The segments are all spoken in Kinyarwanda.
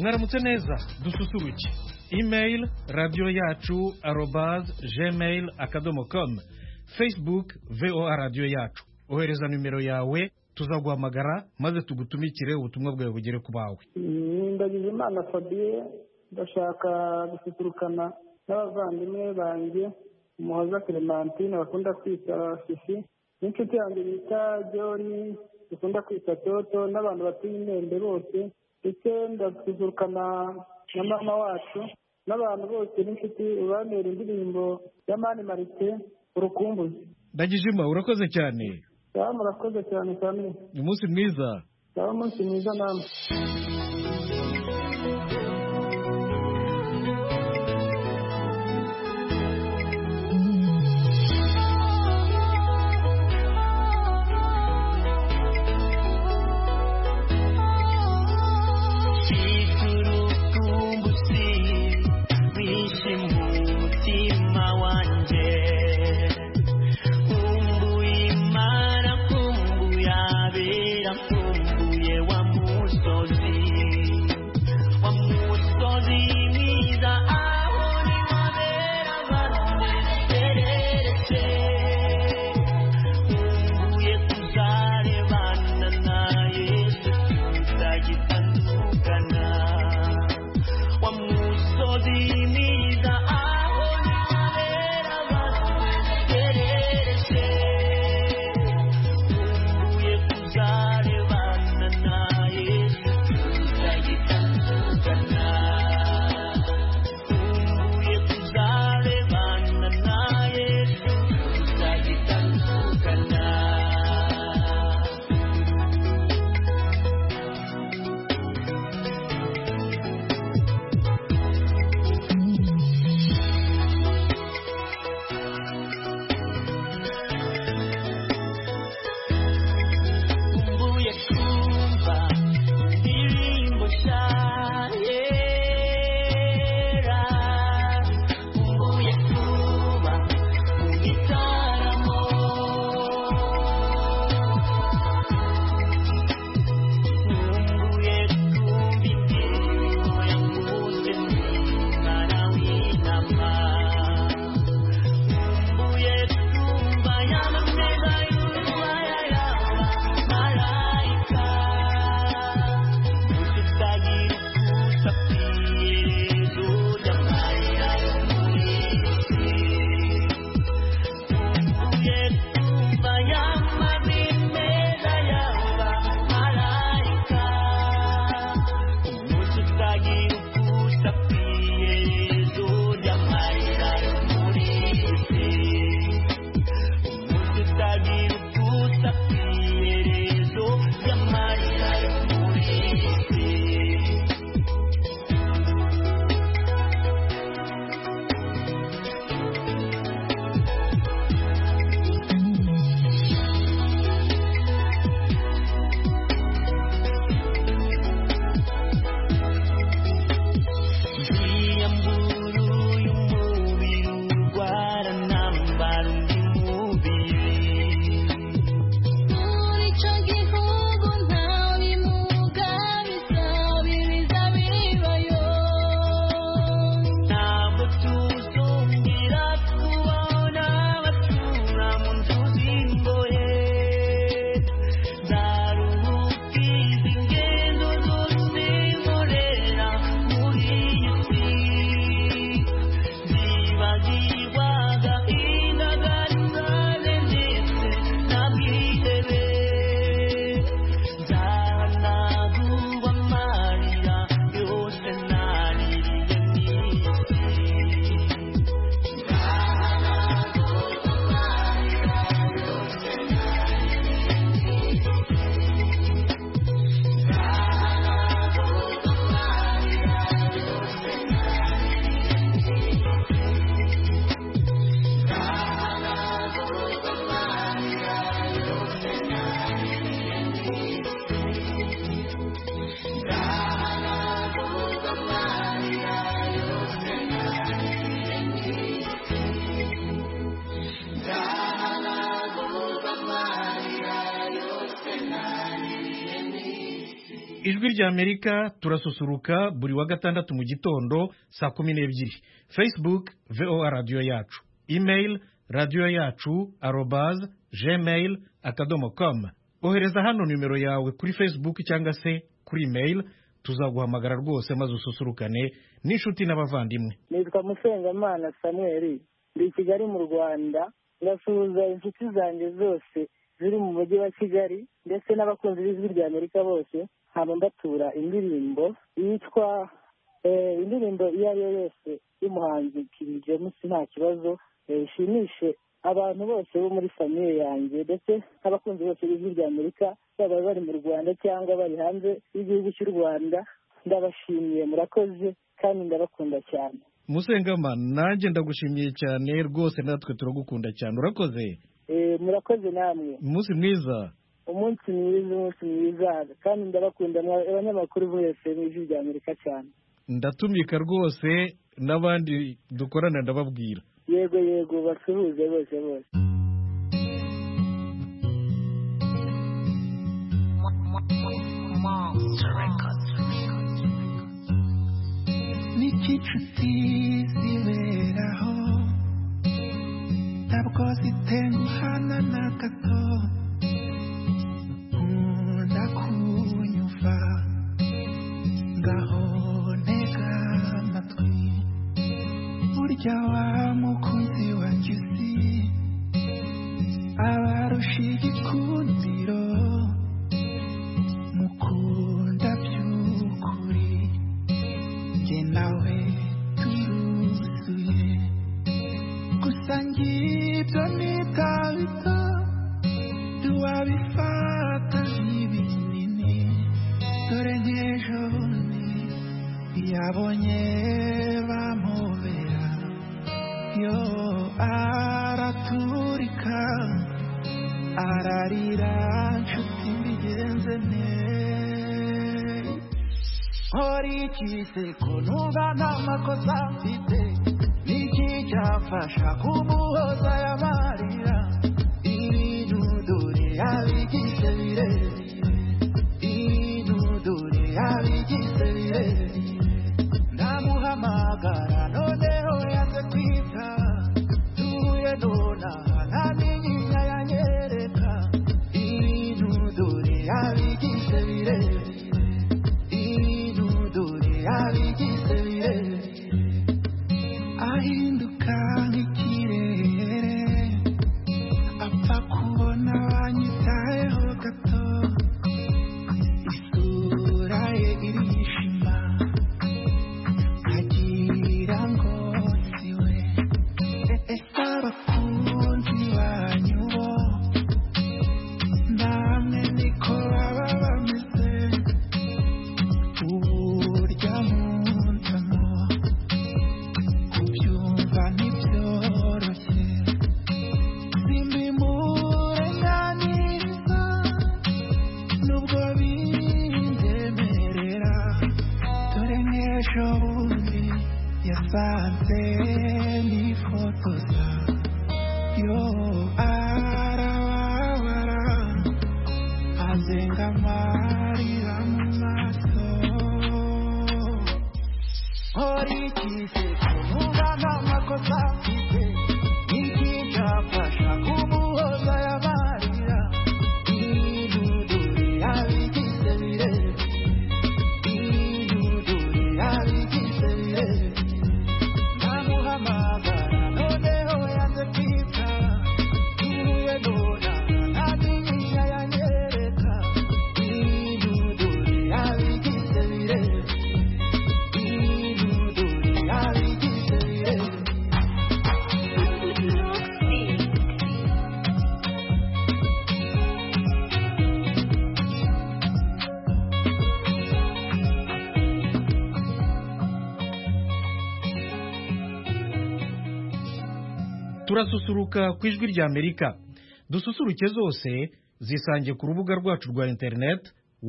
mwaramutse neza dususuruke. Email radio yacu @gmail.com, Facebook VOA radio yacu. Ohereza numero yawe tuzaguhamagara maze tugutumikire ubutumwa bwawe bugere ku bawe. Ndagize Imana Fabien, ndashaka gususurukana n'abavandimwe banjye Umuhoza Clementine bakunda kwita Fifi, n'inshuti yanjye bita John bakunda kwita Toto, n'abantu batuye Imende bose, ndetse ndasusurukana na mama wacu n'abantu bose n'inshuti ubanera indirimbo ya Mani Marite Urukumbuzi. Ndagijima urakoze cyane. Murakoze cyane cyane. Umunsi mwiza. Umunsi mwiza namwe. Waga inagari ijwi rya Amerika turasusuruka buri wa gatandatu mu gitondo saa 12. Facebook VOA radio yacu, email radio yacu @gmail.com. Ohereza hano nimero yawe kuri Facebook cyangwa se kuri email, tuzaguhamagara rwose maze ususurukane n'inshuti n'abavandimwe. Nitwa Musengamana Samuel, ndi Kigali mu Rwanda. Ndasuhuza inshuti zanjye zose ziri mu mujyi wa Kigali ndetse n'abakunzi b'ijwi rya Amerika bose. Haba mbatura indirimbo yitwa indirimbo iyo ari yo yose y'umuhanzi King James nta kibazo, ishimishe abantu bose bo muri famiye yanjye ndetse n'abakunzi bose b'ijwi rya Amerika, baba bari mu Rwanda cyangwa bari hanze y'igihugu cy'u Rwanda. Ndabashimiye, murakoze kandi ndabakunda cyane. Musengama, nanjye ndagushimiye cyane rwose, natwe turagukunda cyane. Urakoze. Murakoze namwe. Umunsi mwiza. Umunsi mwiza kandi ndabakunda abanyamakuru bose b'ijwi rya Amerika cyane. Ndatumika rwose n'abandi dukorana ndababwira. Yego basuhuze bose. N'inshuti ziberaho ntabwo zitenguhana na gato, nkunda kunyumva ngaho ntega amatwi, burya wa mukunzi wanjye uzi abarusha igikundiro, mukunda by'ukuri njye nawe turuzuye, gusa ngibyo nibyo ntiwabifata nk'ibinini, dore nk'ejo yabonye bamubera yo araturika ararira, nshuti mbigenze neza, nkora iki se ko numva nta makosa mfite, niki cyafasha kumuhoza y'amarira, ibintu dore yabigize birebire, ibintu dore yabigize birebire, ndamuhamagara noneho yanze kwita, tuye nonaha nta n'inyinya yanyereka, ibintu dore yabigize birebire, ibintu dore yabigize birebire, ahinduka nk'ikirere, apfa kubona wanyitayeho gato, isura ye irishima, agira ngo siwe, ese abakunzi banyu bo namwe niko baba bameze, uburya mundamo kubyumva ntibyoroshye, simbimurenganiriza nubwo bindemerera, dore nk'ejo bundi yasanze nifotoza, yo arababara azenga amarira mu maso, nkora iki se ko numva nta makosa mfite, niki cyafasha kumuhoza y'amarira, ibintu dore yabigize birebire, ibintu dore yabigize birebire, ndamuhamagara noneho yanze kwita, tuye nonaha nta n'inyinya yanyereka, ibintu dore yabigize birebire, ibintu dore yabigize birebire. Turasusuruka ku ijwi rya Amerika. Dususuruke zose zisange ku rubuga rwacu rwa internet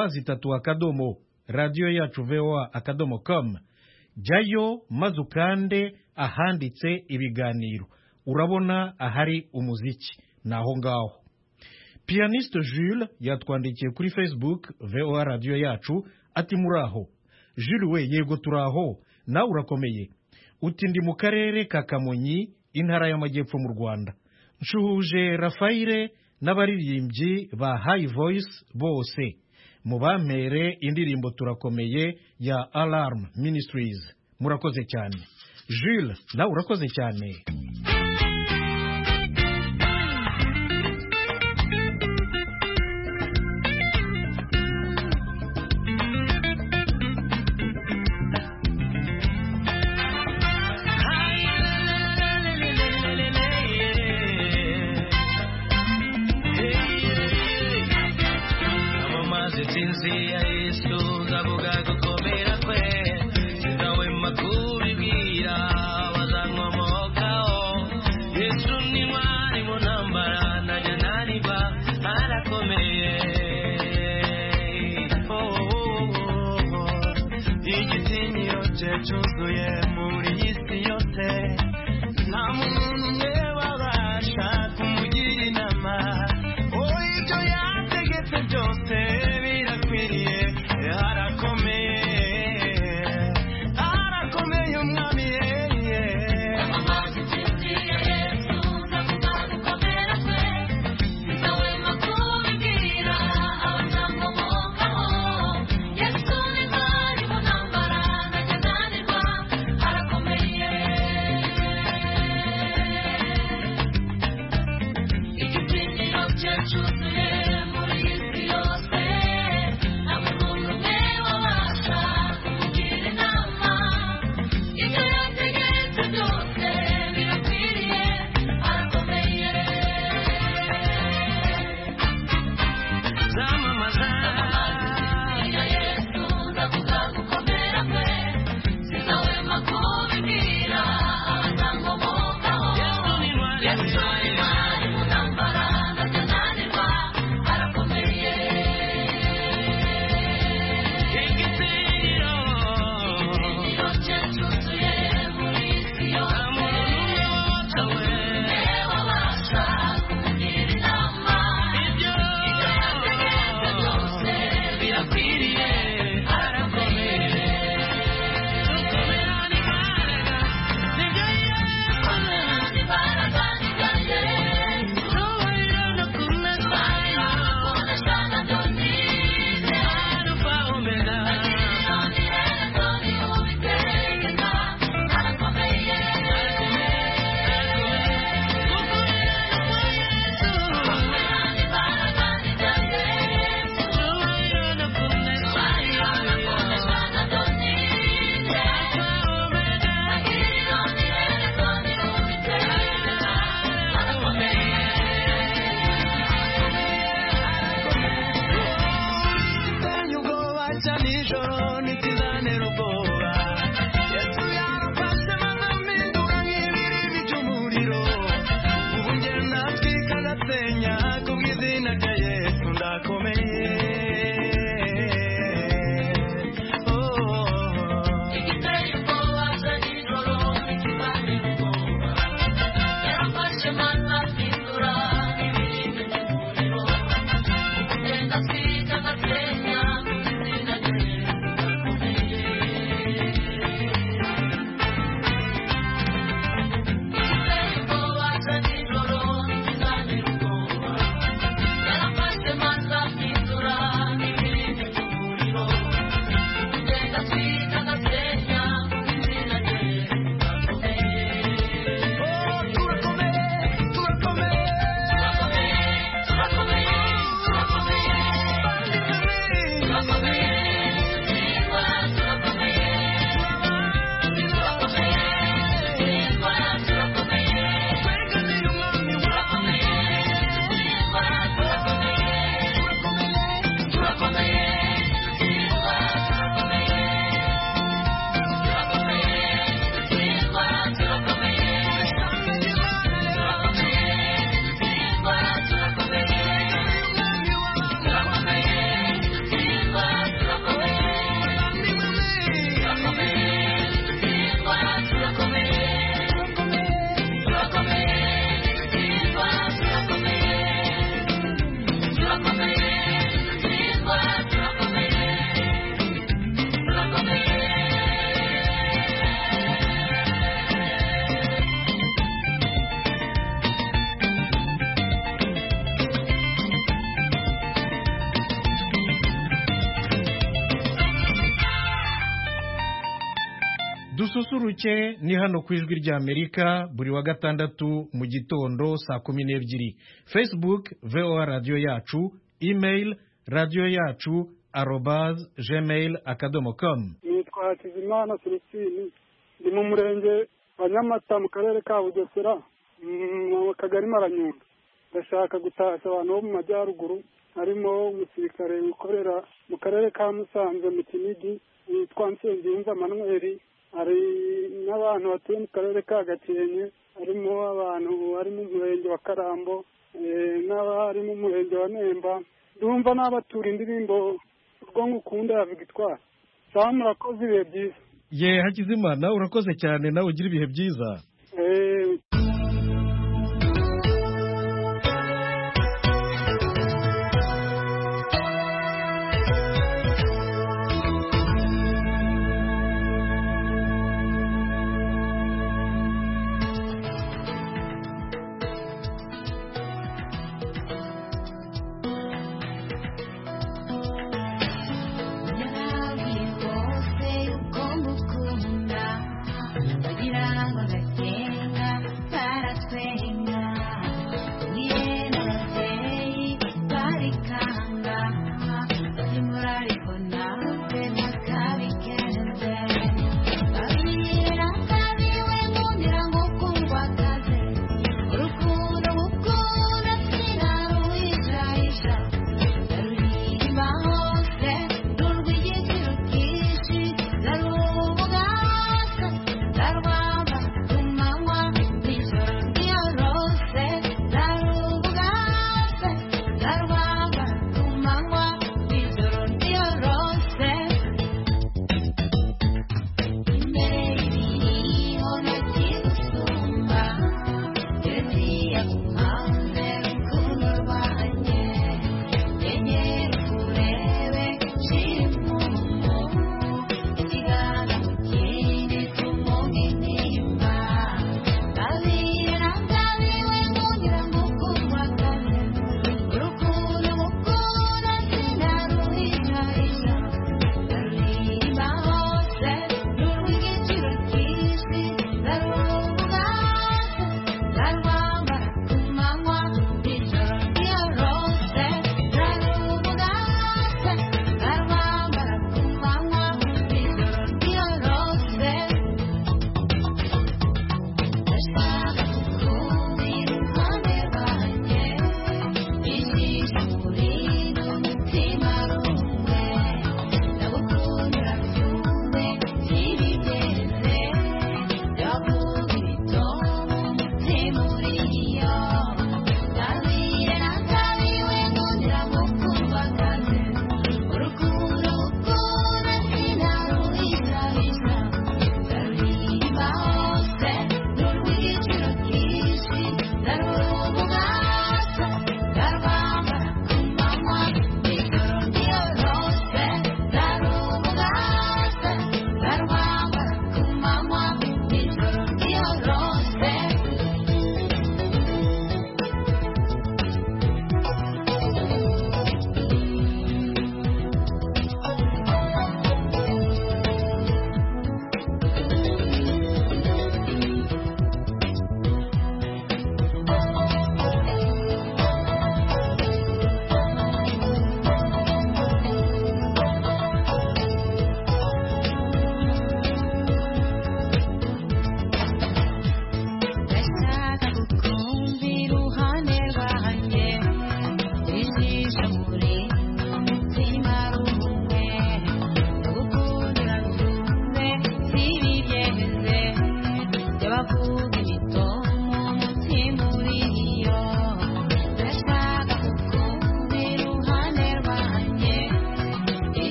www.radioyacu.voa.com. Jyayo maze ukande ahanditse ibiganiro, urabona ahari umuziki naho ngaho. pianiste Jules yatwandikiye kuri Facebook VOA radio yacu ati muraho. Jules we yego turaho, nawe urakomeye. Uti ndi mu karere ka Kamonyi intara y'Amajyepfo mu Rwanda. Nshuhuje Rafaire n'abaririmbyi ba High Voice bose. Mubampere indirimbo turakomeye ya Alarm Ministries. Murakoze cyane. Jules, nawe urakoze cyane. dususuruke ni hano ku ijwi ry'Amerika buri wa gatandatu mu gitondo saa 12:00. Facebook VOA Radio Yacu, email radio yacu @gmail.com. Nitwa Hakizimana Celestine, ndi mu murenge wa Nyamata mu karere ka Bugesera mu kagari Maranyundo. Ndashaka gutashya abantu bo mu majyaruguru, harimo umusirikare ukorera mu karere ka Musanze mu Kinigi witwa Nsengiyumva Manuel, hari n'abantu batuye mu karere ka Gakenke, harimo abantu bari mu murenge wa Karambo n'abari mu murenge wa Nemba. Ndumva n'abatura indirimbo ubwo ngukunda ya Victoire. Sawa, murakoze, ibihe byiza. Ye Hakizimana, urakoze cyane, nawe ugira ibihe byiza. Como bagira ngo gakenga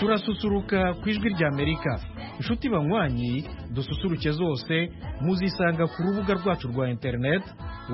turasusuruka ku ijwi rya Amerika. Inshuti banywanyi dususuruke zose muzisanga ku rubuga rwacu rwa internet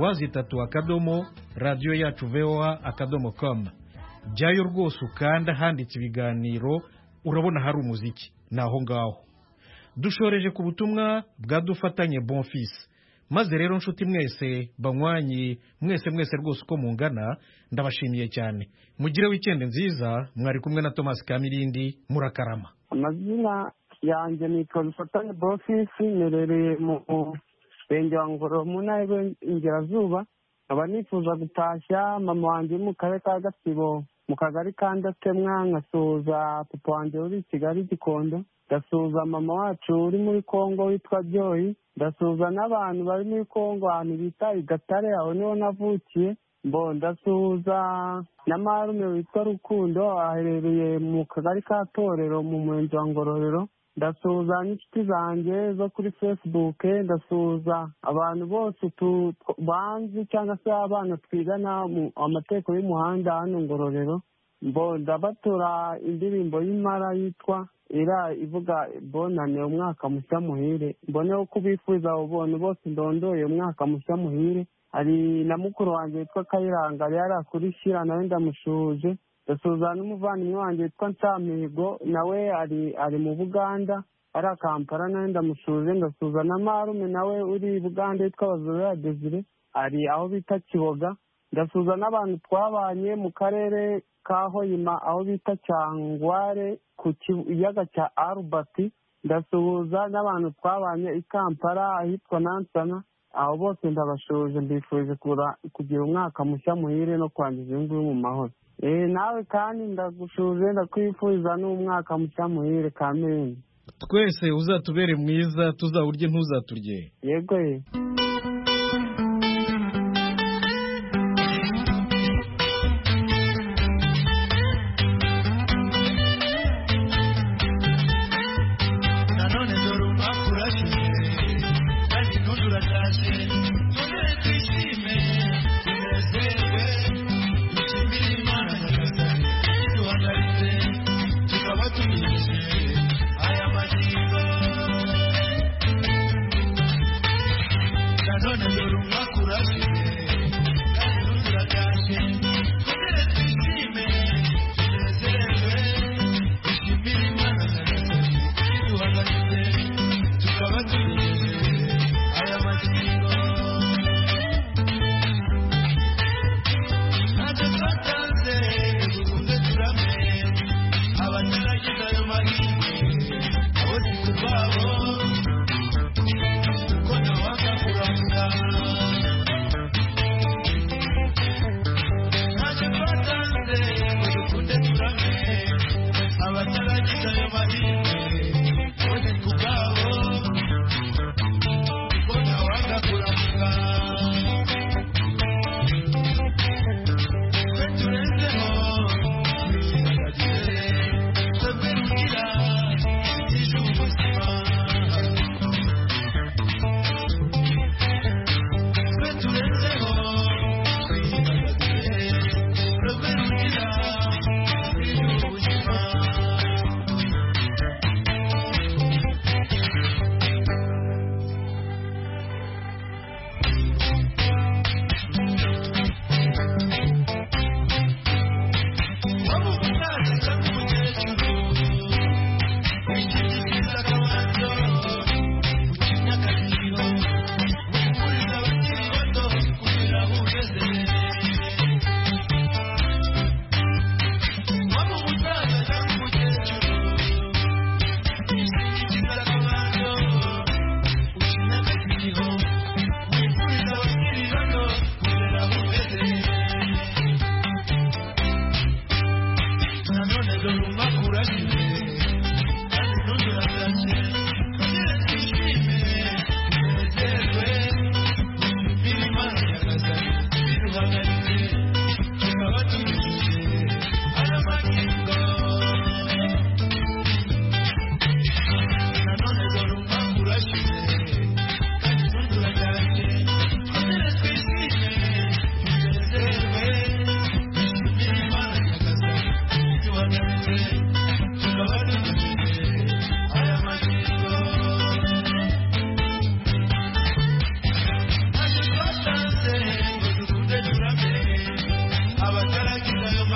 www.radioyacu.voa.com. Jyayo rwose ukanda handitse ibiganiro urabona hari umuziki naho ngaho. Dushoreje ku butumwa bwadufatanye Bonfils. Maze rero nshuti mwese banywanyi mwese rwose uko mungana ndabashimiye cyane. Mugire weekend nziza. Mwari kumwe na Thomas Kamirindi. Murakarama. Amazina yanjye nitwa Dufatanye Bonfils, nerereye mu Murenge wa Ngororero mu Ntara y'Iburengerazuba. Nkaba nifuza gutashya mama wanjye mu karere ka Gatsibo mu kagari ka Ndatemwa, nkasuhuza papa wanjye uri i Kigali Gikondo, ndasuhuza mama wacu uri muri Kongo witwa Joy, ndasuhuza n'abantu bari muri Kongo ahantu bita i Gatare, aho niho navukiye. Ndasuhuza na marume witwa Rukundo aherereye mu kagari ka Torero mu Murenge wa Ngororero. Ndasuhuza n'inshuti zanjye zo kuri Facebook, ndasuhuza abantu bose banzi cyangwa se abana twigana amategeko y'umuhanda hano Ngororero. Ndabatura indirimbo y'Impara yitwa ivuga bonane umwaka mushya muhire. Mboneho kubifuza abo bantu bose ndondoye umwaka mushya muhire. Hari na mukuru wanjye witwa Kayiranga yari akuri Shira, nawe ndamushuje. Ndasuhuza n'umuvandimwe wanjye witwa Nsamihigo, nawe ari mu Buganda ari Kampala, nawe ndamushuje. Ndasuhuza na marume nawe uri i Buganda witwa Bazurera Desire, ari aho bita Kiboga. Ndasuhuza n'abantu twabanye mu karere ka Hoima aho bita Cyangware ku kiyaga cya Albert. Ndasuhuza n'abantu twabanye i Kampala ahitwa Nansana. Aho bose ndabashuje, mbifuje kugira umwaka mushya muhire no kwangiza igihugu mu mahoro. Nawe kandi ndagushuje, ndakwifuriza n'umwaka mushya muhire Kamere. Twese uzatubere mwiza, tuzawurye ntuzaturye. Yego.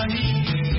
bahiye